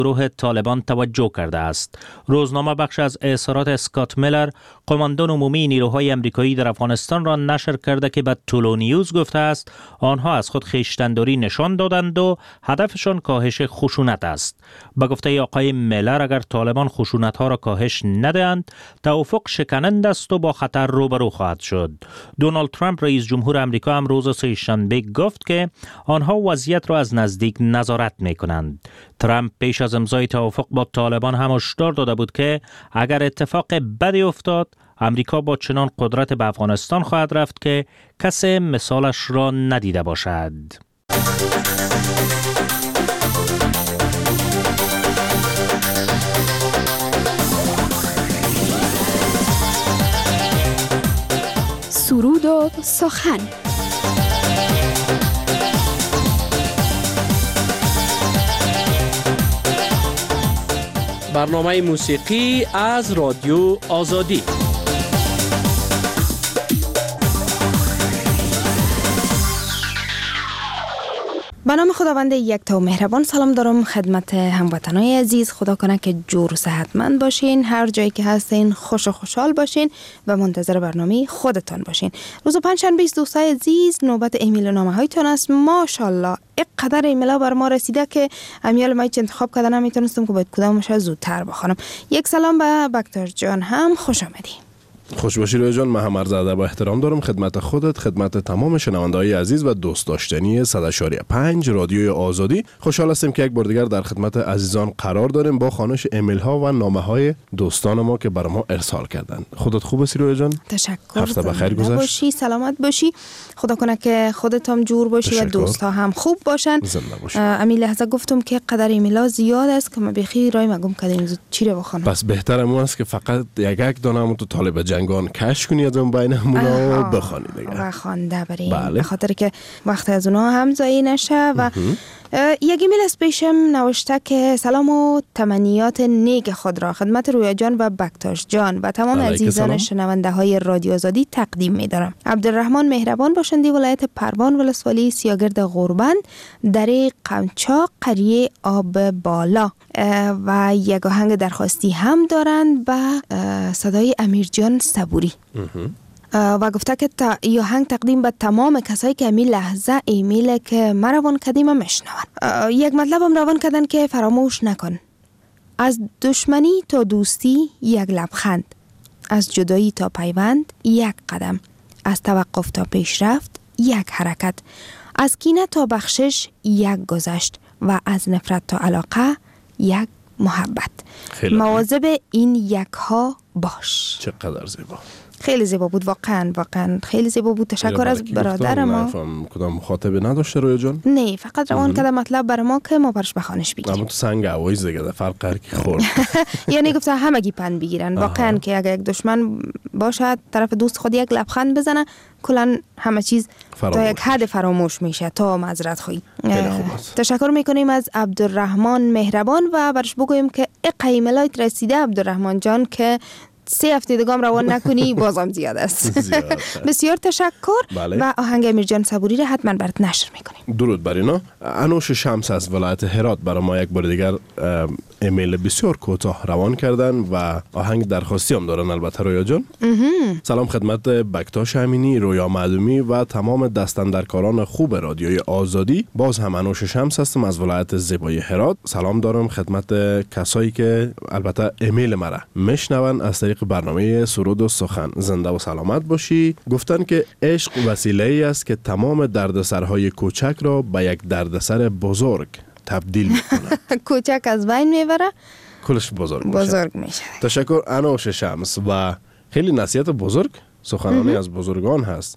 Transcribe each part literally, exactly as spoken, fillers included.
گروه طالبان توجه کرده است. روزنامه بخش از اظهارات اسکات میلر، قماندان عمومی نیروهای آمریکایی در افغانستان را نشر کرده که به تولو نیوز گفته است آنها از خود خویشتنداری نشان دادند و هدفشان کاهش خشونت است. به گفته آقای میلر اگر طالبان خشونت ها را کاهش ندهند توافق شکننده است و با خطر روبرو خواهد شد. دونالد ترامپ رئیس جمهور آمریکا هم روز سه‌شنبه گفت که آنها وضعیت را از نزدیک نظارت می‌کنند. ترامپ پیش از امضای توافق با طالبان هم هشدار داده بود که اگر اتفاق بدی افتاد امریکا با چنان قدرت به افغانستان خواهد رفت که کسی مثالش را ندیده باشد. سرود و سخن. برنامه موسیقی از رادیو آزادی. به نام خداوند یکتا و مهربان سلام دارم خدمت هموطنای عزیز. خدا کنه که جور و صحتمند باشین، هر جایی که هستین خوش و خوشحال باشین و منتظر برنامه خودتان باشین. روز پنجشنبه دوستای عزیز نوبت ایمیل و نامه هایتان است. ماشاءالله اینقدر ایمیل ها بر ما رسیده که امیال ما انتخاب کرده نمیتونستم که باید کدامش زودتر بخونم. یک سلام به بکتر جان، هم خوش آمدی. خوش باشی روی جان. من هم عرض ادب و احترام دارم خدمت خودت، خدمت تمام شنونده‌های عزیز و دوست داشتنی صد و شش پنج رادیوی آزادی. خوشحال هستیم که یک بار دیگر در خدمت عزیزان قرار داریم با خوانش ایمیل ها و نامه های دوستان ما که برای ما ارسال کردن. خودت خوب هستی روی جان؟ تشکر. هفته بخیر گذشت باشی، سلامت باشی. خدا کنه که خودت هم جور باشی تشکر. و دوستا هم خوب باشن. زنده باشی. امی لحظه گفتم که قدر ایمیل ها زیاد است که ما بخیر رای مگم کردیم زود چی رو بخونم. بس بهتره مو است که فقط یک یک دانه تو طالب جنگان کش کنی از اون بین همونا بخوانی دیگه و خوانده بریم. بله. به خاطر که وقت از اونها هم ضایع نشه. و یک ایمیل از پیشم نوشته که سلام و تمنیات نیک خود را خدمت رویا جان و بکتاش جان و تمام عزیزان شنونده های رادیو آزادی تقدیم می دارم. عبدالرحمن مهربان باشندی ولایت پروان ولسوالی سیاگرد غربند دره قمچاق قریه آب بالا و یک آهنگ درخواستی هم دارند به صدای امیر جان صبوری و گفته که تا ای آهنگ تقدیم به تمام کسایی که امی لحظه ایمیل که ما روان کردیم میشنون. یک مطلب هم روان کردن که فراموش نکن. از دشمنی تا دوستی یک لبخند، از جدایی تا پیوند یک قدم، از توقف تا پیشرفت یک حرکت، از کینه تا بخشش یک گذشت و از نفرت تا علاقه یک محبت. مواظب این یک ها باش. چقدر زیبا. خیلی زیبا بود، واقعا واقعا خیلی زیبا بود. تشکر از برادر ما. کدام مخاطب نداشته روی جان؟ نه، فقط روان کرده مطلب برای ما که ما برش بخوانش بگیریم. اما تو سنگ اوایز دیگه فرق هر کی خورد. یعنی گفته همگی پند بگیرن. واقعا که اگه یک دشمن باشد طرف دوست خود یک لبخند بزنه کلا همه چیز تا یک حد فراموش میشه تا معذرت خواهی. تشکر میکنیم از عبدالرحمن مهربان و برش بگویم که ایمیلات رسیده عبدالرحمن جان که سه هفته دیگه روان نکنی بازم زیاد است. بسیار تشکر. بله. و آهنگ امیر جان صبوری را حتما برات نشر میکنیم. درود بر اینا. انوش شمس از ولایت هرات برای ما یک بار دیگر ایمیل بسیار کوتاه روان کردن و آهنگ درخواستی هم دارن البته رویا جان. سلام خدمت بکتاش امینی، رویا معدومی و تمام دستاندرکاران خوب رادیوی آزادی. باز هم انوش شمس هستم از ولایت زیبای هرات. سلام دارم خدمت کسایی که البته ایمیل مرا میشنون از طریق برنامه سرود و سخن. زنده و سلامت باشی. گفتن که عشق وسیله ای است که تمام دردسرهای کوچک را به یک دردسر بزرگ تبدیل میکنه. کوچک از بین میبره کلش بزرگ میشه. بزرگ میشه. تشکر انوش شمس. و خیلی نصیحت بزرگ سخنانی از بزرگان هست.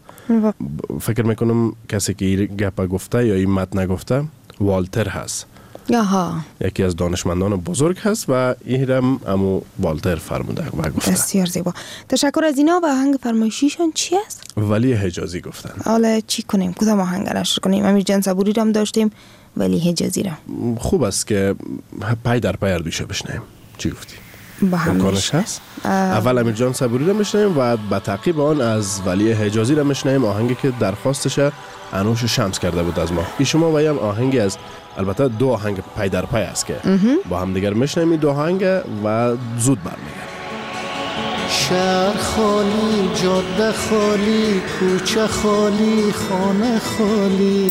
فکر میکنم کسی که این گپ گفته یا این متن نگفته والتر هست. آها. یکی از دانشمندان بزرگ هست و این هم امو والتر فرموده و گفته. بسیار زیبا. تشکر از اینا. و آهنگ فرمایشیشان چی است؟ ولی حجازی گفتن. حالا چی کنیم؟ کدام آهنگ نشر کنیم؟ امیر جان صبوری رو هم داشتیم ولی حجازی رو. خوب است که پای در پای اردوشه بشنیم. چی گفتی؟ با هم امکانش هست؟ اول امیر جان صبوری رو میشنیم و به تعقیب آن از ولی حجازی رو میشنیم، آهنگی که درخواستش انوش شمس کرده بود از ما. ای شما و هم آهنگی از البته دو آهنگ پای در پای است که با هم دیگر میشنویم دو آهنگ و زود برمیگردیم. شهر خالی، جاده خالی، کوچه خالی، خانه خالی،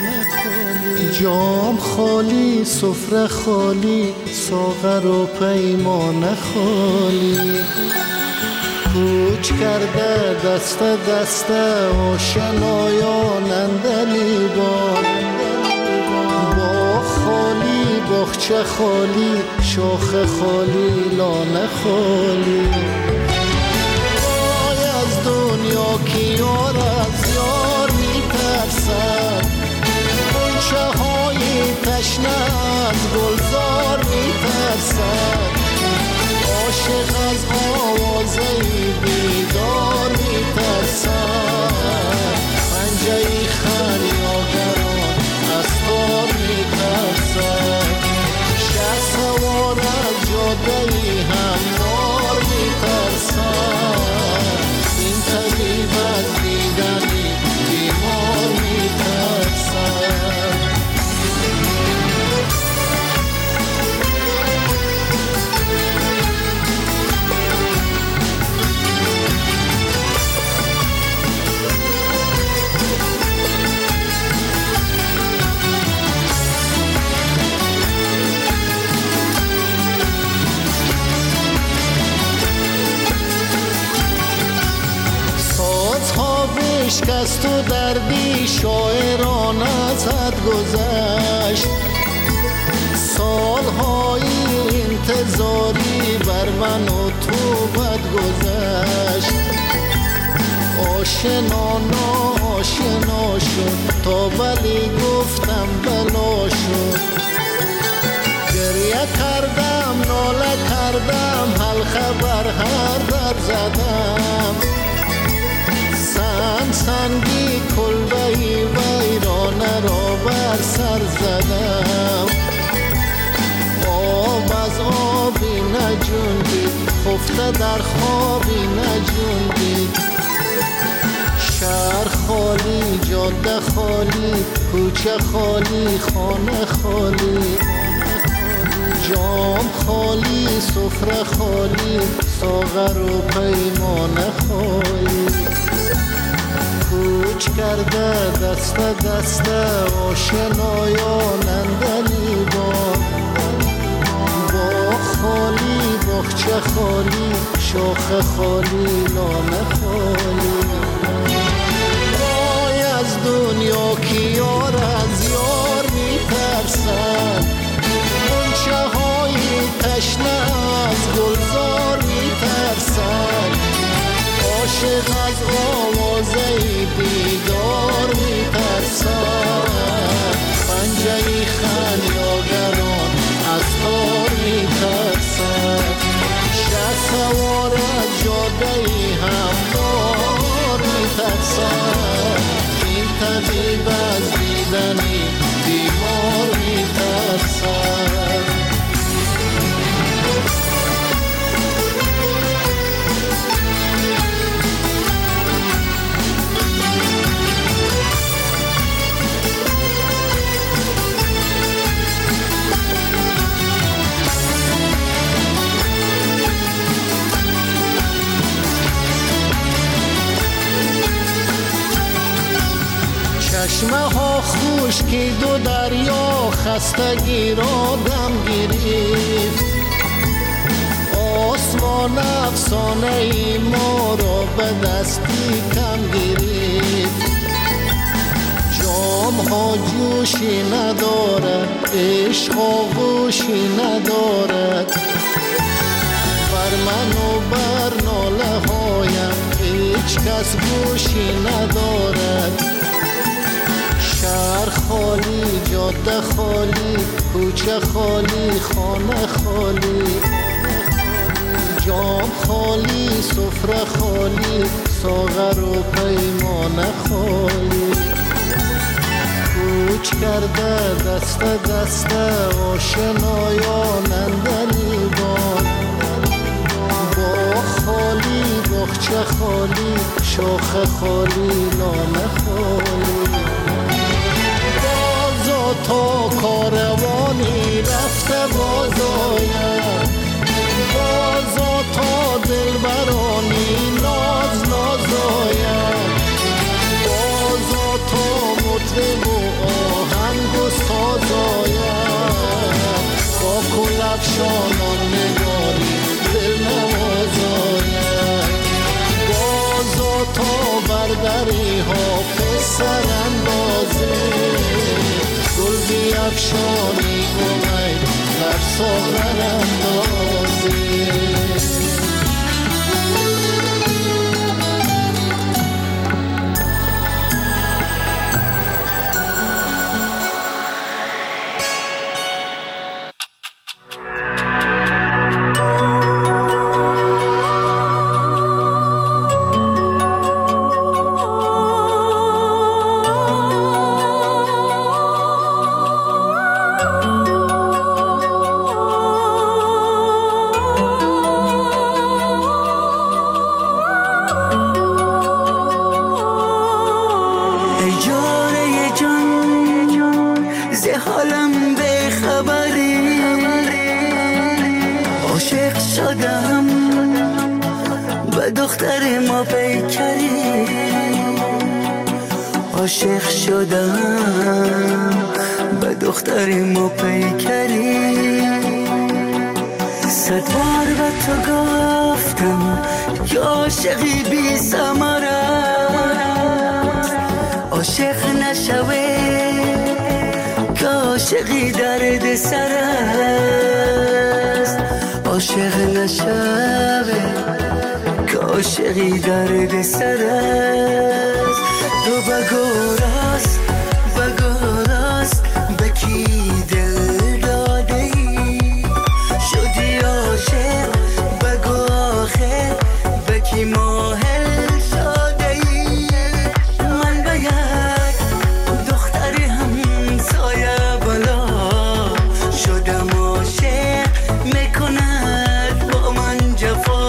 جام خالی، سفره خالی، ساغر و پیمانه خالی. کوچ کرده دست دست آشنایان اندلیبان، با خالی باغچه خالی، شاخ خالی، لانه خالی. وای از دنیا که یار از یار میترسد، غنچه های تشنه از گلزار میترسد. عاشق از آوازه بیدار میترسد، پنجه خریاگران از تار میترسد. شه سوار از جاده هموار میترسد، این طبیب از دیدنی بیمار میترسد. شکست و دردی شاعران از حد گذشت، سالهای انتظاری بر من و تو بد گذشت. آشنا ناآشنا شد تا ولی گفتم بلا شد. گریه کردم ناله کردم حلقه بر هر در زدم. سنگ سنگی کلبهی ویرانه را بر سر زدم. آب از آبی نجوندید، خفته در خوابی نجوندید. شهر خالی، جاده خالی، کوچه خالی، خانه خالی. جام خالی، سفره خالی، ساغر و پیمانه خالی. کوچ کرده دست دست آشنایان اندلیبان، با خالی باغچه خالی، شاخ خالی، لانه خالی. وای از دنیا که یار از یار میترسد، غنچه های تشنه از گلزار میترسد. عاشق از آوازه بیدار میترسد، پنجه خریاگران از تار میترسد. شه سوار از جاده هموار میترسد، این طبیب از دیدنی بیمار میترسد. چشمه ها خشکید و دریا خستگی را دم گرفت. آسمان افسانه ای ما را به دستی کم گرفت. جام ها جوشی ندارد، عشق آغوشی ندارد. بر من و بر ناله هایم هیچ کس گوشی ندارد. شهر خالی، جاده خالی، کوچه خالی، خانه خالی. جام خالی، سفره خالی، ساغر و پیمانه خالی. کوچ کرده دست دست آشنایان اندلیبان، با خالی باغچه خالی، شاخ خالی، لانه خالی. تا کار افشانان نگاری دل نوازاید بازا تا بردری ها پسر اندازه گل بی افشانی امید در ساغر اندازه عاشق شدم به دختر ما پیکری صد بار به تو گفتم که عاشقی بی ثمر است عاشق نشوه که عاشقی درد سر است عاشق نشوه که عاشقی درد سر است تو بگو راست بگو راست به کی دل داده ای شدی عاشق بگو آخر به کی ماهل شده ای من به یک دختری همسایه بالا شدم عاشق میکند با من جفا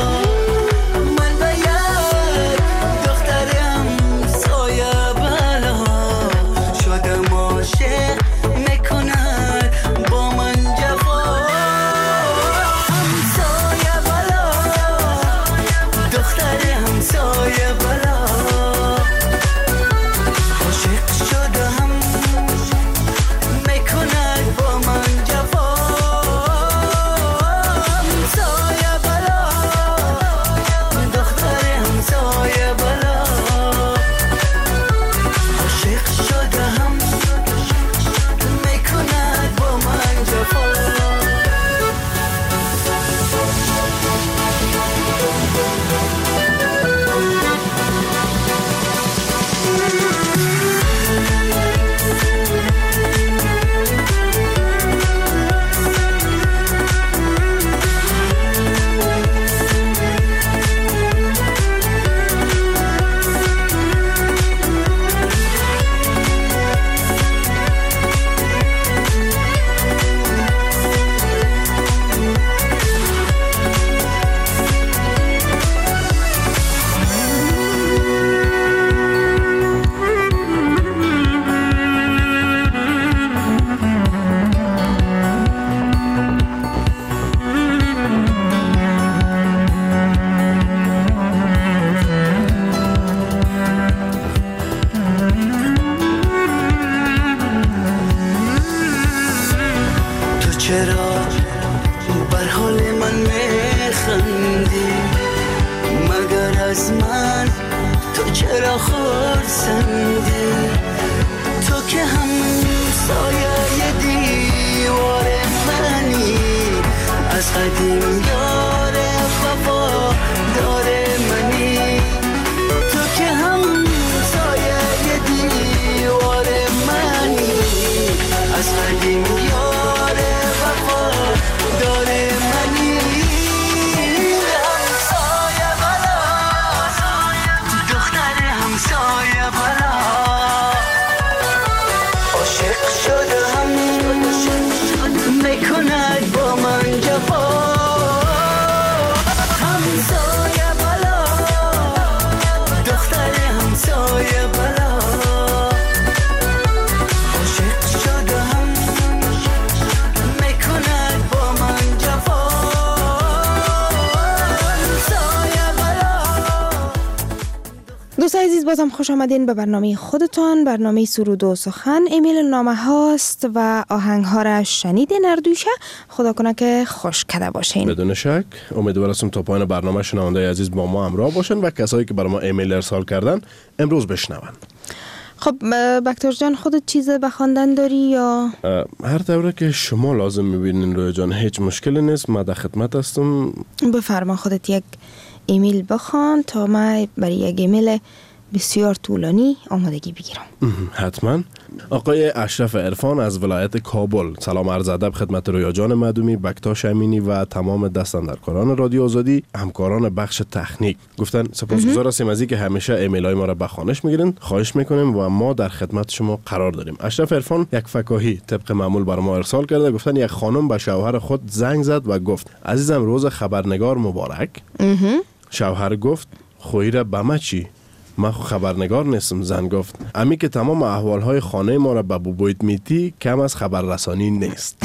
بازم خوش آمدین به برنامه خودتان، برنامه سرود و سخن. ایمیل نامه هاست و آهنگ ها را شنیدین اردوشه. خدا کنه که خوش کده باشین. بدون شک امیدوار هستم تا پایان برنامه شنونده عزیز با ما همراه باشن و کسایی که برای ما ایمیل ارسال کردن امروز بشنون. خب بکتر جان، خودت چیز به خواندن داری یا؟ هر دوره که شما لازم میبینین رویا جان، هیچ مشکلی نیست، ما در خدمت هستم. بفرما خودت یک ایمیل بخوان تا ما برای یک ایمیل بسیار طولانی آمادگی بگیرم. حتما. آقای اشرف عرفان از ولایت کابل، سلام عرض ادب خدمت رویا جان معدومی، بکتاش امینی و تمام دستاندرکاران رادیو آزادی، همکاران بخش تکنیک. گفتن سپاسگزار هستیم از اینکه همیشه ایمیل های ما را به خوانش میگیرین. خواهش میکنیم و ما در خدمت شما قرار داریم. اشرف عرفان یک فکاهی طبق معمول بر ما ارسال کرده. گفتن یک خانم به شوهر خود زنگ زد و گفت عزیزم روز خبرنگار مبارک. شوهر گفت خویی را به ما چی؟ من خبرنگار نیستم. زن گفت امی که تمام احوالهای خانه ما را به بوبویت میتی کم از خبررسانی نیست.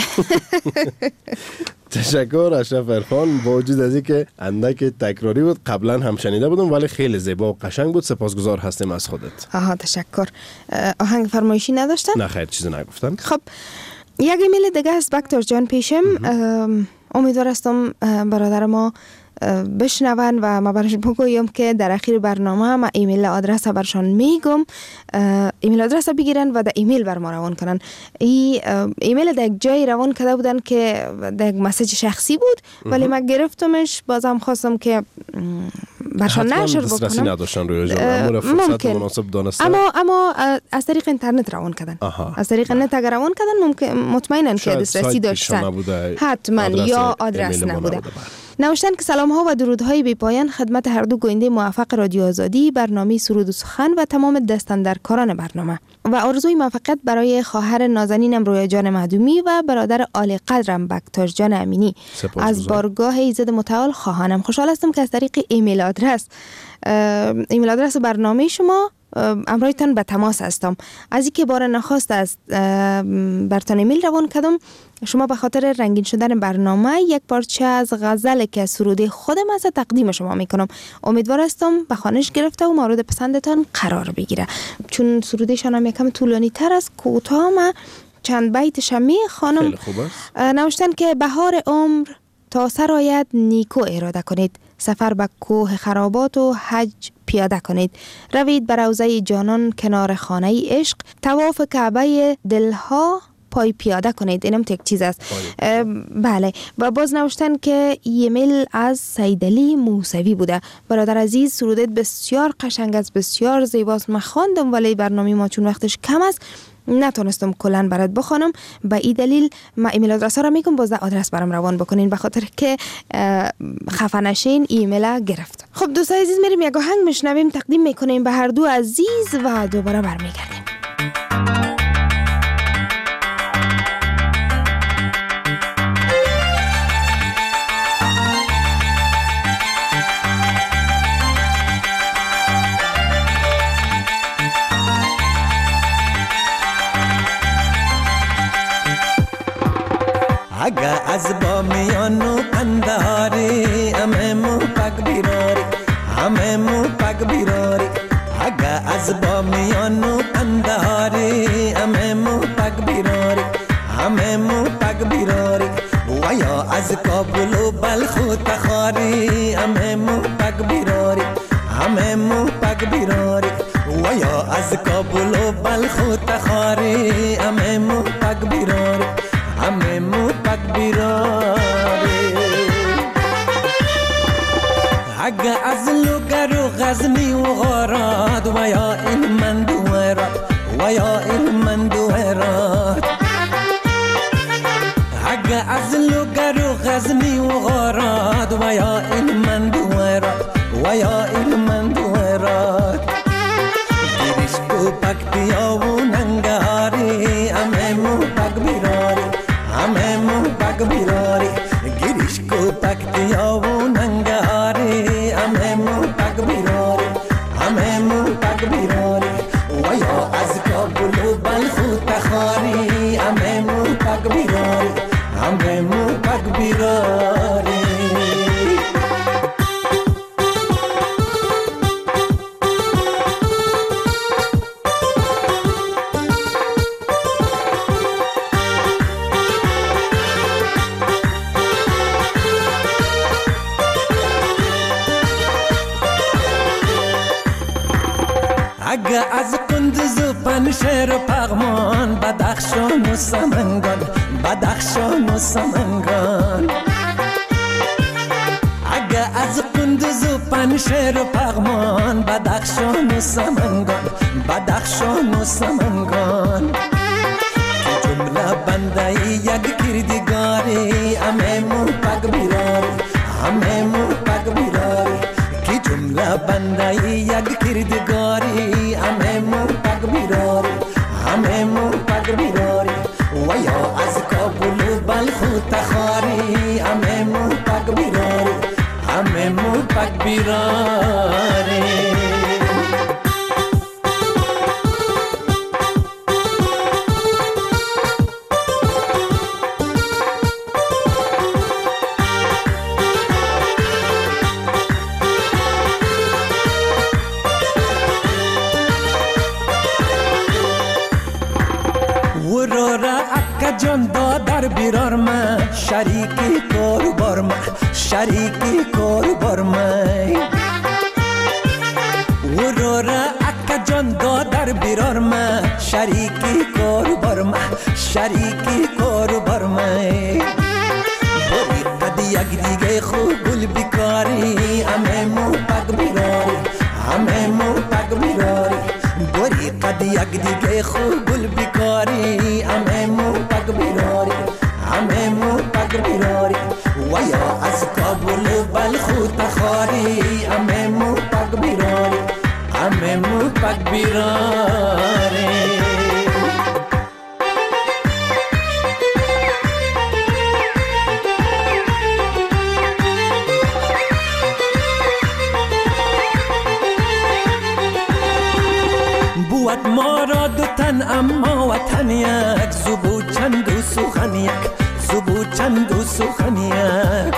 تشکر اشرف عرفان. با وجود از اینکه اندک تکراری بود قبلا هم شنیده بودم ولی خیلی زیبا و قشنگ بود. سپاسگزار هستیم از خودت. آها تشکر. آهنگ فرمایشی نداشتن؟ نه خیر چیزی نگفتن. خب یک ایمیل دیگه از بکتر جان پیشم. امیدوار هستم برادر ما بشنون و ما برش بگویم که در اخیر برنامه ما ایمیل آدرس برشان میگم، ایمیل آدرس بگیرن و در ایمیل بر ما روان کنن. ای ایمیل در یک جایی روان کرده بودن که در یک مسیج شخصی بود ولی من گرفتمش، بازم خواستم که برشان نشر بکنم. نداشتن روی جان فرصت مناسب دانستن. اما اما از طریق اینترنت روان کردن. آها. از طریق اینترنت اگر روان کردن ممکن مطمئنن که دسترسی داشتن. حتما یا آدرس نبوده. نوشتن که سلام ها و درودهای بی پایان خدمت هر دو گوینده موفق رادیو آزادی، برنامه سرود و سخن و تمام دستاندرکاران برنامه و آرزوی موفقیت برای خواهر نازنینم رویا جان معدومی و برادر عالی قدرم بکتاش جان امینی. از بارگاه ایزد متعال خواهانم. خوشحال هستم که از طریق ایمیل آدرس ایمیل آدرس برنامه شما امرایتان به تماس هستم. از اینکه بار نخواست است برتان ایمیل روان کردم، شما به خاطر رنگین شدن برنامه یک پارچه از غزل که سروده خودم از تقدیم شما میکنم. امیدوار هستم به خوانش گرفته و مورد پسندتان قرار بگیره. چون سرودهشان هم یکم طولانی تر از کوتاه، ما چند بیت شمی خانم. خیلی خوب است. نوشتن که بهار عمر تا سر آید نیکو اراده کنید، سفر به کوه خرابات و حج پیاده کنید، روید بر روضه جانان کنار خانه عشق، طواف کعبه دلها پای پیاده کنید. اینم یک چیز است. بله. و باز نوشتن که ایمیل از سیدعلی موسوی بوده. برادر عزیز سرودت بسیار قشنگ است، بسیار زیباست. من خواندم ولی برنامه ما چون وقتش کم است نتونستم کلن برات بخونم. به این دلیل ما ایمیل آدرس ها را میگم، باز آدرس برام روان بکنین به خاطر که خفه نشین ایمیل گرفت. خب دوستای عزیز میریم یک آهنگ میشنویم، تقدیم میکنیم به هر دو عزیز و دوباره برمیگردیم. اگه از بامیان و قندهاری همه مو پک بیراری، همه مو پک بیراری. اگه از بامیان و قندهاری همه مو پک بیراری، همه مو پک بیراری. و یا از کابل و بلخ و تخاری همه مو پک بیراری، همه مو پک بیراری. و یا از کابل و بلخ و تخاری همه مو پک بیراری، همه مو پک بیراری. اگه از لوگر و غزنی و غارات و یا این مندوهرات، و یا این مندوهرات. اگه از لوگر و غزنی و غارات و یا این مندوهرات، و یا این مندوهرات. گیرش کو پک بیا و ننگاری همه مو پک بیراری، همه مو پک بیراری. گیرش کو پک بیا و ننگاری همه مو پک بیراری، همه مو پک بیراری. و یا از کابل و بلخ و تخاری همه مو پک بیراری، همه مو پک بیراری. اگه از قندوز و پنشیر و پغمان بدخشان و سمنگان بدخشان و سمنگان اگه از قندوز و پنشیر و پغمان بدخشان و سمنگان بدخشان و سمنگان جمله بنده یک کردگاری همه مو پگ بیراری همه مو پگ بیراری کی جمله بنده یک کردگاری همه مو پگ بیراری همه مو پگ بیراری و یا از کابل و بلخ و تخاری همه مو پگ بیراری همه مو پگ بیراری جان دادر بیرار من شریکی کار بار من شریکی کار بار من ورورا اکا جان دادر بیرار من شریکی کار بار من شریکی کار بار من باری قد یک دیگه خوب گل بیکاری همه مو پگ بیراری همه مو پگ بیراری باری قد یک دیگه خوب گل بیکاری همه مو پگ بیراری همه مو پگ بیراری و یا از کابل و بلخ و تخاری همه مو پگ بیراری همه مو پگ بیراری بود ما را دو تن اما وطن یک زبو چند و سخن یک زبو چند و سخن یک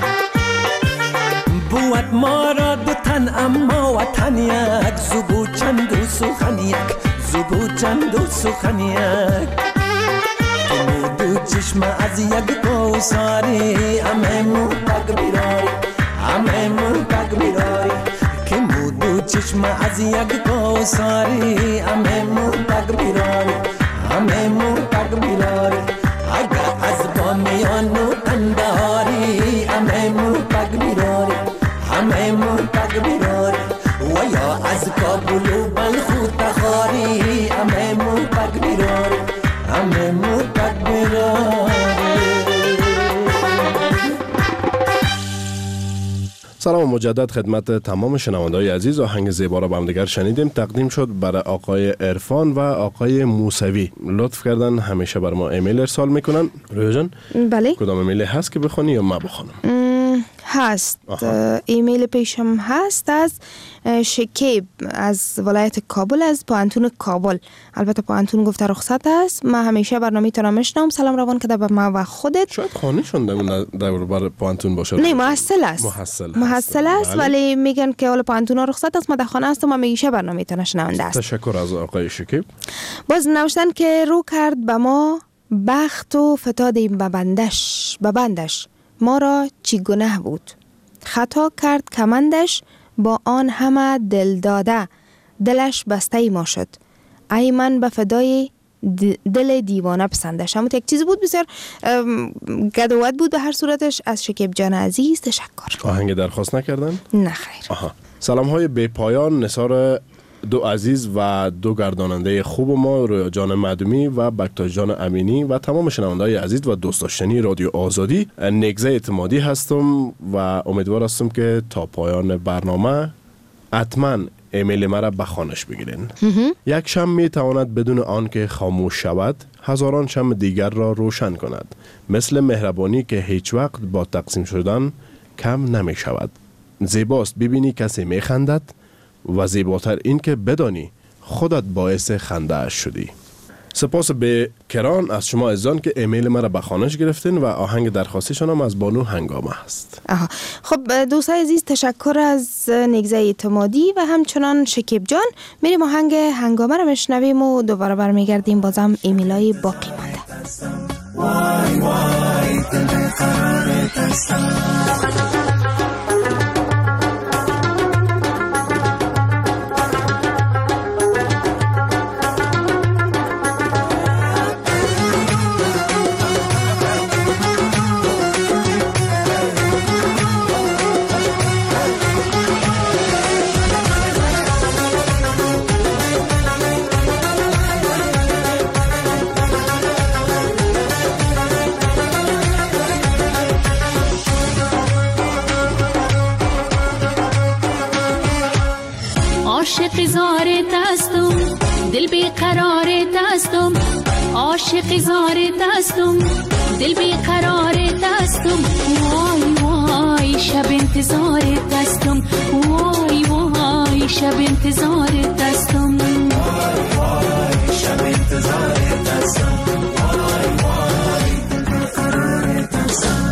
بود ما را دو تن اما وطن یک زبو چند و سخن یک زبو چند و سخن یک تو دو چشم از یک کوساری همه مو پگ بیراری همه مو پگ بیراری که مو چشم از یک کوساری همه مو پگ بیراری همه مو پگ بیراری اگه از بامیان و قندهاری همه مو پگ بیراری همه مو پگ بیراری و یا از کابل و بلخ و تخاری همه مو پگ بیراری همه مو پگ بیراری. سلام مجدد خدمت تمام شنونده‌های عزیز. آهنگ زیبا را با هم دیگر شنیدیم، تقدیم شد برای آقای عرفان و آقای موسوی. لطف کردن همیشه بر ما ایمیل ارسال میکنن. رویا جان بله، کدام ایمیل هست که بخونی یا ما بخونم؟ هست. ایمیل پیشم هست از شکیب از ولایت کابل، از پوانتون کابل. البته پوانتون گفته رخصت است. من همیشه برنامه تو را میشنوم. سلام روان کرده به ما و خودت. شاید خانه شون در بر پوانتون باشه. نه، محصل است. محصل, محصل است، ولی میگن که اول پوانتون رخصت است. ما در خانه هستم و همیشه برنامه تو شنونده است. تشکر از آقای شکیب. باز نوشتن که رو کرد به ما بخت و فتادیم به بندش به بندش ما را چی گناه بود، خطا کرد کمندش با آن همه دل داده، دلش بسته ما شد، ای من به فدای دل دیوانه پسندش. همون یک چیز بود بسیار گدوت بود. به هر صورتش از شکیب جان عزیز تشکر. آهنگ درخواست نکردن؟ نه خیر. آها. سلام های بی پایان نثار دو عزیز و دو گرداننده خوب ما، رویا جان مدومی و بکتاش جان امینی و تمام شنونده‌های عزیز و دوست داشتنی رادیو آزادی. نگزه اعتمادی هستم و امیدوار هستم که تا پایان برنامه حتما ایمیل مرا به خانش بگیرین. یک شم می تواند بدون آن که خاموش شود هزاران شم دیگر را روشن کند، مثل مهربانی که هیچ وقت با تقسیم شدن کم نمی شود. زیباست ببینی کسی می خندد و زیباتر این که بدانی خودت باعث خنده اش شدی. سپاس به کران از شما عزیزان که ایمیل مرا به خانش گرفتین و آهنگ درخواستیشان هم از بانو هنگامه هست. آها. خب دوستای عزیز، تشکر از نگزه اعتمادی و همچنان شکیب جان. میریم آهنگ هنگامه رو میشنویم و دوباره برمیگردیم بازم ایمیلای باقی مانده. وای وای دل قرار دستم عاشق زار دستم دل بیقرار دستم عاشق زار دستم دل بیقرار دستم وای وای شب انتظار دستم وای وای شب انتظار دستم وای وای شب انتظار دستم وای وای دل بیقرار دستم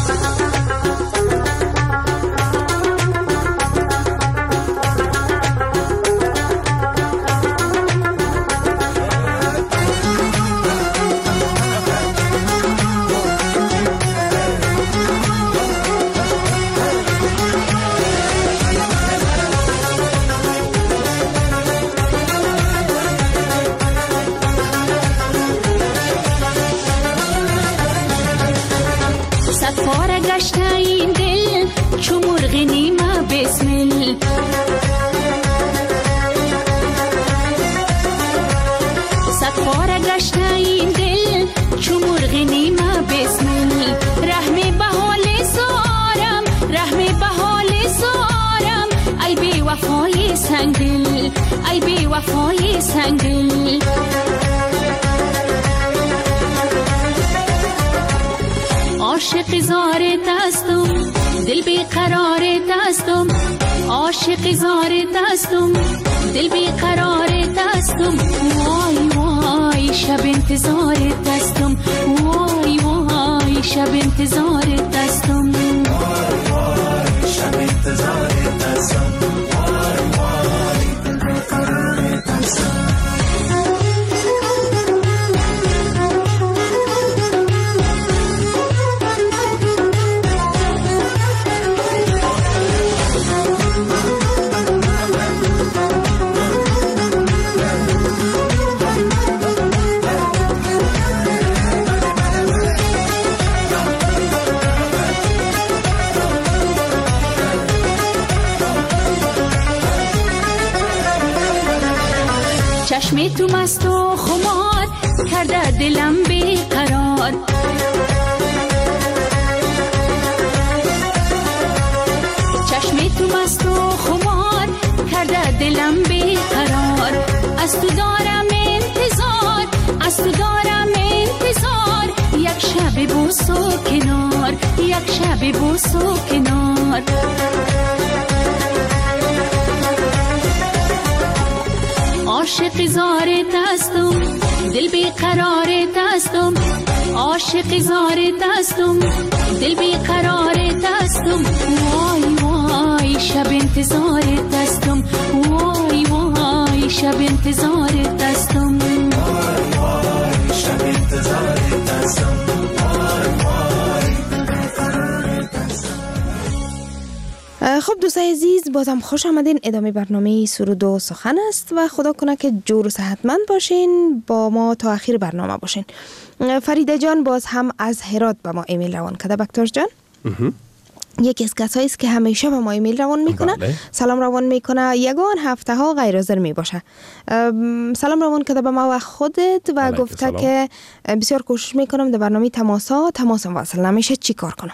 سنگل ای بی وفای سنگل عاشق زار دستم دل بی قرار دستم عاشق زار دستم دل بی قرار دستم وای وای شب انتظار دستم وای وای شب انتظار دستم وای وای شب انتظار دستم چشم تو مست و خمار کرده دلم بیقرار چشم تو مست و خمار کرده دلم بیقرار از تو دارم انتظار از تو دارم انتظار یک شب بوس و کنار یک شب بوس و کنار عاشق زار دستم دل بیقرار دستم عاشق زار دستم دل بیقرار دستم وای وای شب انتظار دستم وای وای شب انتظار دستم وای وای شب انتظار دستم وای وای بیقرار دستم. خب دوستای عزیز بازم خوش آمدین. ادامه برنامه سرود و سخن است و خدا کنه که جور و صحتمند باشین، با ما تا آخر برنامه باشین. فریده جان باز هم از هرات به ما ایمیل روان کرده. بکتاش جان یکی از کسایی است که همیشه به ما ایمیل روان میکنه. بله. سلام روان میکنه، یگان هفته ها غیر حاضر میباشه. سلام روان کرده به ما و خودت و گفته سلام. که بسیار کوشش میکنم در برنامه تماسا تماسم واصل نمیشه، چی کار کنم؟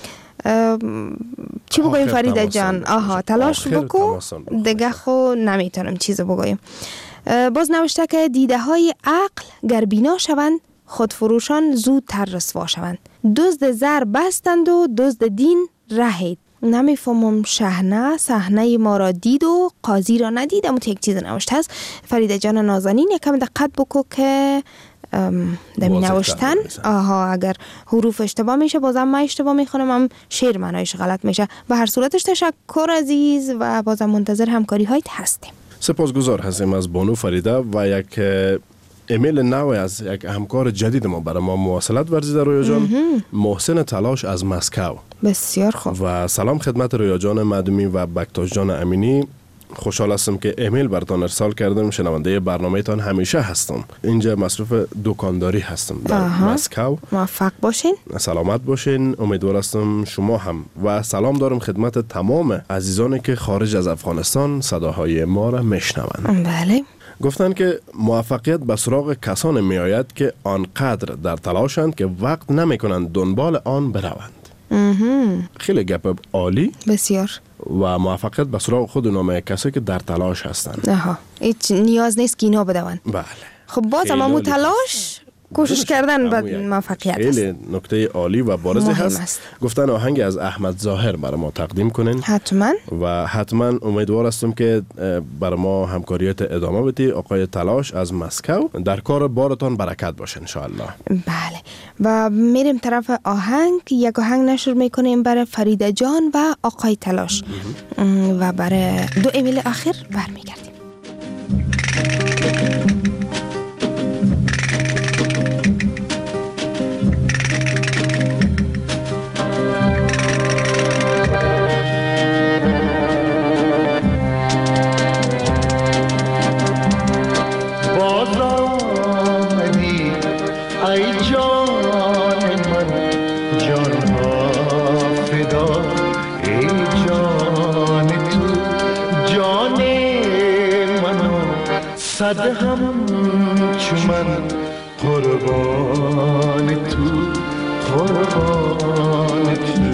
چی بگویم فریده جان؟ آها تلاش بکو دیگه خو نمیتونم چیز بگویم. باز نوشته که دیده های عقل گر بینا شوند خودفروشان زودتر رسوا شوند، دزد زر بستند و دزد دین رهید. نمیفهمم شهنه صحنه ما را دید و قاضی را ندید. اما یک چیز نوشته هست فریده جان نازنین، یکم دقت بکو که دمی نوشتن آها اگر حروف اشتباه میشه بازم من اشتباه میخونم، هم شعر معنایش غلط میشه. به هر صورتش تشکر عزیز و بازم منتظر همکاری هایت هستیم. سپاسگزار هستیم از بانو فریده و یک ایمیل نو از یک همکار جدید ما برای ما مواصلت ورزیده رویا جان، محسن تلاش از مسکو. بسیار خوب و سلام خدمت رویا جان مدومی و بکتاش جان امینی. خوشحال هستم که ایمیل براتون ارسال کردم. شنونده برنامه تان همیشه هستم. اینجا مصروف دکانداری هستم در مسکو. موفق باشین، سلامت باشین. امیدوار هستم شما هم. و سلام دارم خدمت تمام عزیزانی که خارج از افغانستان صداهای ما را میشنوند. بله. گفتن که موفقیت به سراغ کسان می آید که آنقدر در تلاشند که وقت نمی کنند دنبال آن بروند. خیلی گپ عالی. بسیار. و موفقیت به سراغ خود نامه کسی که در تلاش هستند. آها، هیچ نیاز نیست که اینا بدون. بله. خب باز هم همون تلاش کوشش کردن به موفقیت است. خیلی نکته عالی و بارزی هست. است. گفتن آهنگ از احمد ظاهر برای ما تقدیم کنین. حتما. و حتما امیدوار هستم که برای ما همکاریت ادامه بدی. آقای تلاش از مسکو، در کار بارتان برکت باشه ان شاء الله. بله. و میریم طرف آهنگ. یک آهنگ نشر میکنیم برای فریده جان و آقای تلاش و برای دو ایمیل آخر برمیگردیم. صد هم چمن قربان تو، قربان تو.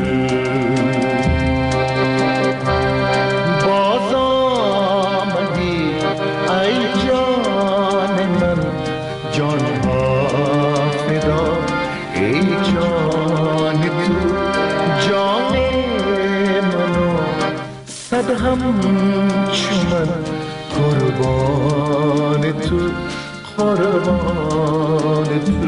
باز آمدی ای جان من، جان ها فدا ای جان تو، جان منو صد هم چمن قربان تو، قربان تو.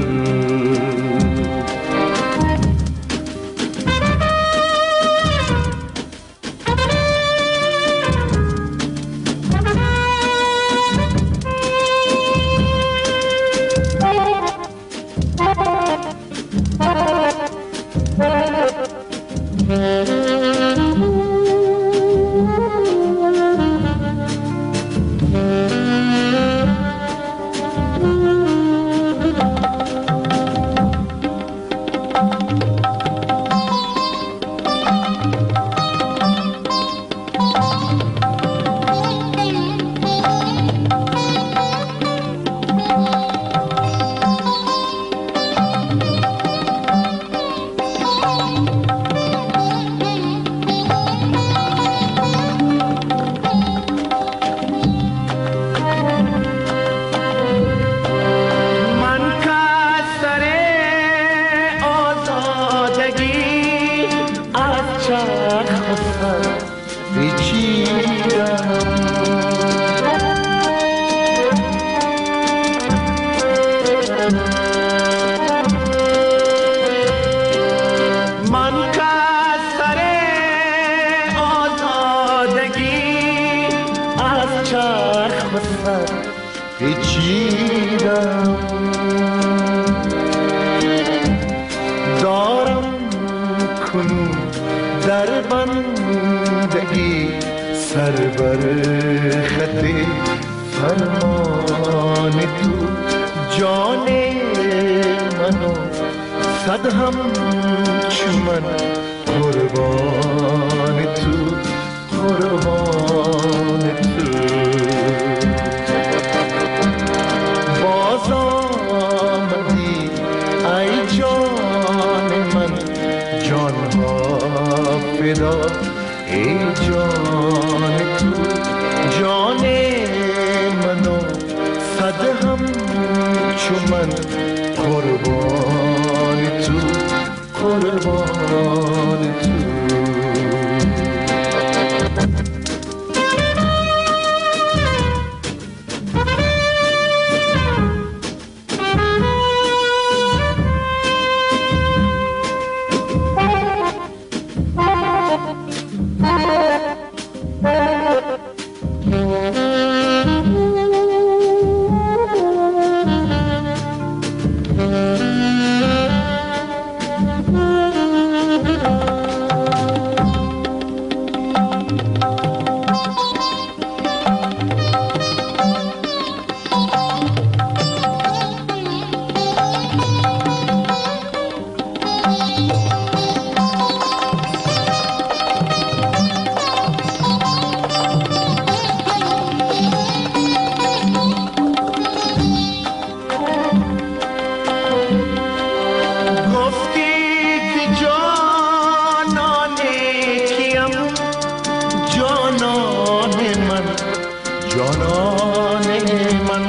جانان من.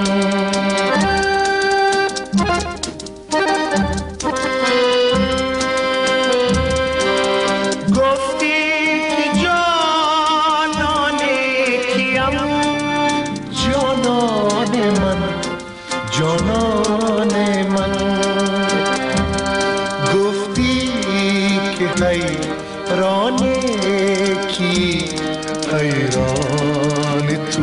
جانان من گفتی که حیران کی، حیران تو،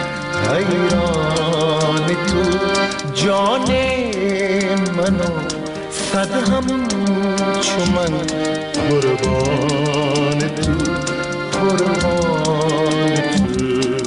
حیران تو جان منو صد هم چو من قربان تو، قربان تو.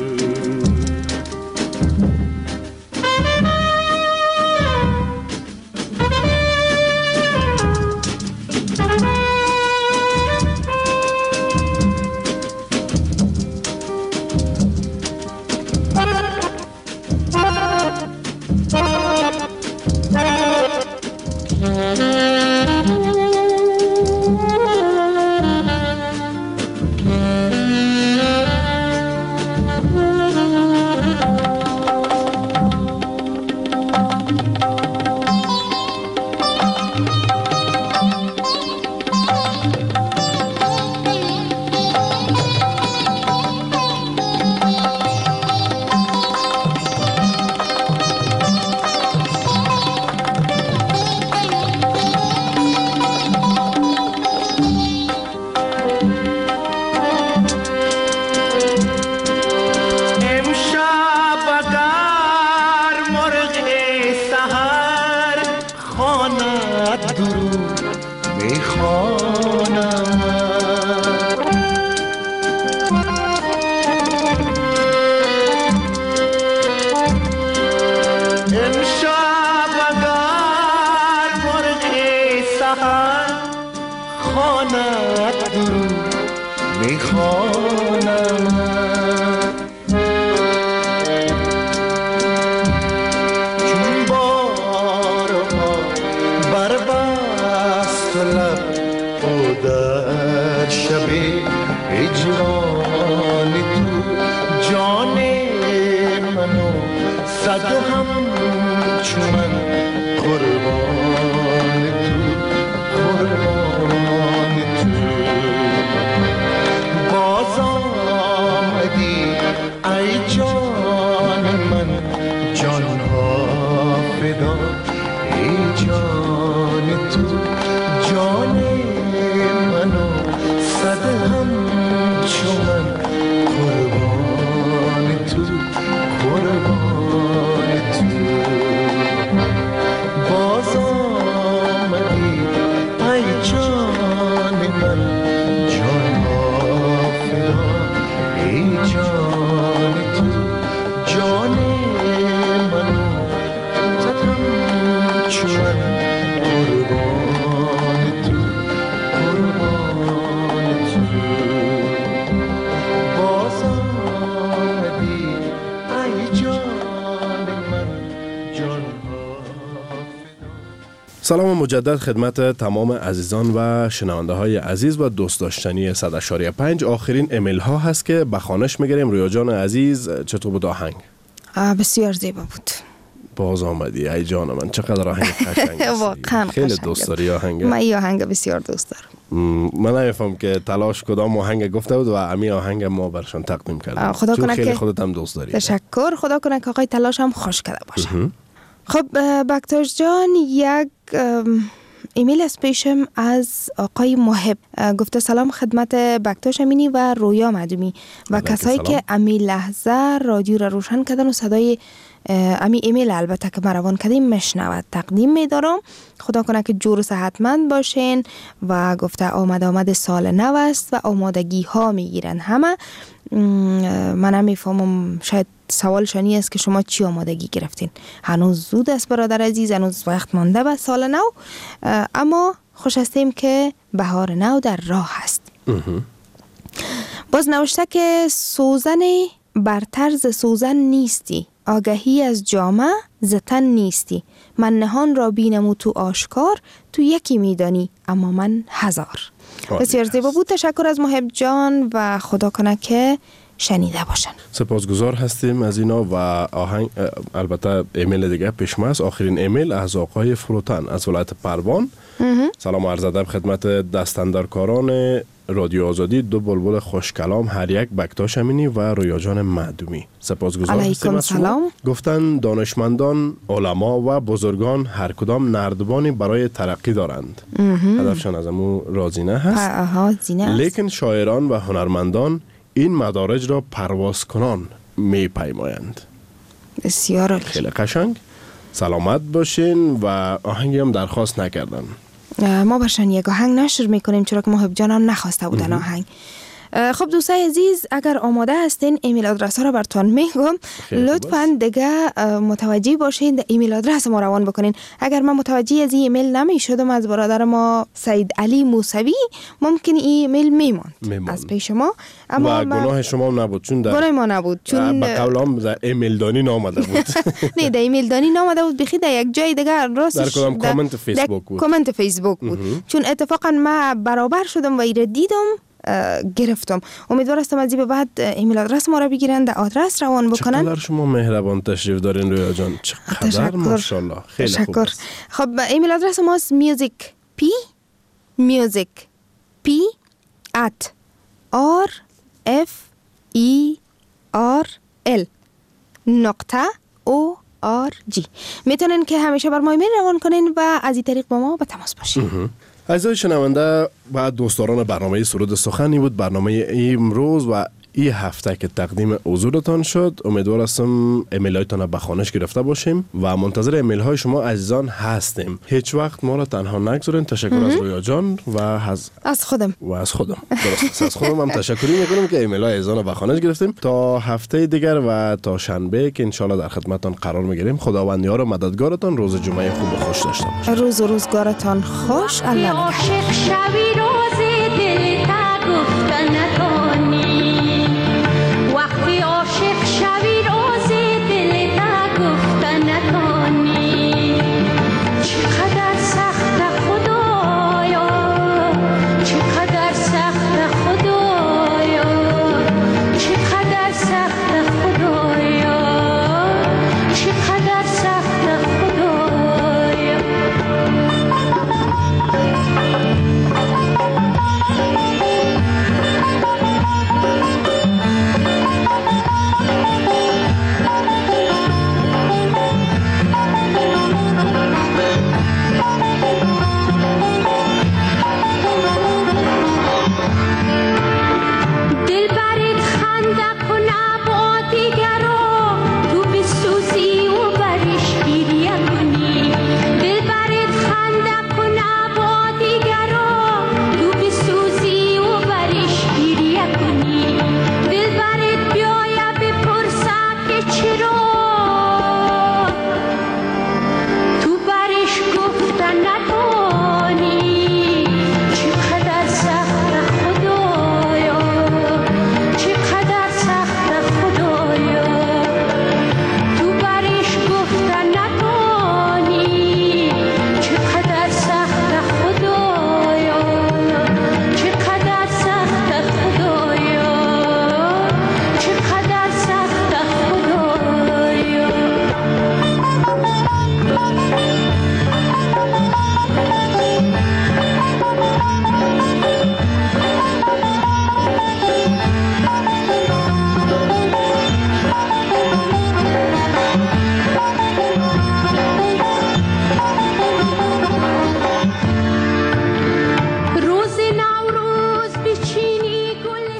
سلام مجدد خدمت تمام عزیزان و شنونده های عزیز و دوست داشتنی صد اشاریه پنج. آخرین ایمیل ها هست که به خوانش میگیریم. رویا جان عزیز، چطور بود آهنگ؟ بسیار زیبا بود. باز آمدی ای جان من، چقدر آهنگ قشنگ است. واقعا خیلی دوست داری آهنگ؟ من این آهنگ بسیار دوست دارم. من نمیفهم که تلاش کدام آهنگ گفته بود و امی آهنگ ما برشان تقدیم کردیم. خدا کنه خیلی که خودت هم دوست داری. تشکر. خدا کنه که آقای تلاش هم خوش کرده باشه. خب بکتاش جان، یک ایمیل از پیشم از آقای محب گفته سلام خدمت بکتاش امینی و رویا مدومی و کسایی که امی لحظه رادیو را روشن کردن و صدای امی ایمیل البته که مروان کردیم مشنود تقدیم میدارم. خدا کنه که جور و صحتمند باشین و گفته آمد آمد سال نو است و آمادگی ها میگیرن همه. من هم میفهمم شاید سوال شانی است که شما چی آمادگی گرفتین. هنوز زود است برادر عزیز، هنوز وقت مانده به سال نو، اما خوش هستیم که بهار نو در راه است. باز نوشته که سوزن بر طرز سوزن نیستی، آگهی از جامه زتن نیستی، من نهان را بینم و تو آشکار، تو یکی میدانی اما من هزار. بسیار زیبا بود. تشکر از محب جان و خدا کنه که شنیده باشن. سپاسگزار هستیم از اینا. و آهنگ البته ایمیل دیگه پیش ما است. آخرین ایمیل از آقای فروتن از ولایت پروان. سلام عرض ادب خدمت دستاندرکاران رادیو آزادی، دو بلبل خوشکلام، هر یک بکتاش امینی و رویا جان معدومی. سپاسگزار هستیم از شما. گفتن دانشمندان، علما و بزرگان هر کدام نردبانی برای ترقی دارند. هدفشان از امو راضی هست. لیکن شاعران و هنرمندان این مدارج را پرواز کنان می پیمایند. بسیار خیلی قشنگ. سلامت باشین. و آهنگی هم درخواست نکردن. ما برشان یک آهنگ نشر میکنیم چرا که محب جان هم نخواسته بودن آهنگ. خب دوستای عزیز، اگر آماده هستین ایمیل آدرس ها را براتون میگم. لطفاً دیگه متوجه باشین ده ایمیل آدرس ما روان بکنین. اگر من متوجه از این ایمیل نمی شدم از برادر ما سید علی موسوی، ممکن این ایمیل میماند از پیش ما. اما و گناه شما نبود چون در گناه ما نبود چون به قول هم در ایمیل دانی نامده بود. نه در ایمیل دانی نامده بود، بخی در یک جای دیگه راستش در کدام کامنت فیسبوک بود. کامنت فیسبوک بود. چون اتفاقا ما برابر شدم و ایره دیدم گرفتم. امیدوار هستم از این به بعد ایمیل آدرس ما را بگیرن، در آدرس روان بکنن. چقدر شما مهربان تشریف دارین رویا جان. چقدر ماشاءالله. خیلی خوب است. خب ایمیل آدرس ما است music p music p at r f e r l نقطه o r g. میتونن که همیشه بر ما ایمیل روان کنین و از این طریق با ما به تماس باشین. عزیزای شنونده و دوستداران برنامه سرود سخنی بود برنامه امروز و این هفته که تقدیم حضورتان شد. امیدوار هستم ایمیل هایتان به خوانش گرفته باشیم و منتظر ایمیل های شما عزیزان هستیم. هیچ وقت ما را تنها نگذارین. تشکر از رویا جان و از از خودم و از خودم درست از خودم هم تشکری میکنم که ایمیل های عزیزان به خوانش گرفتیم. تا هفته دیگر و تا شنبه که انشالله در خدمتتان قرار میگیریم. خداوند یار و مددگارتان. روز جمعه خوب و خوش داشته باشید. روز و روزگارتان خوش. الله نگهدار.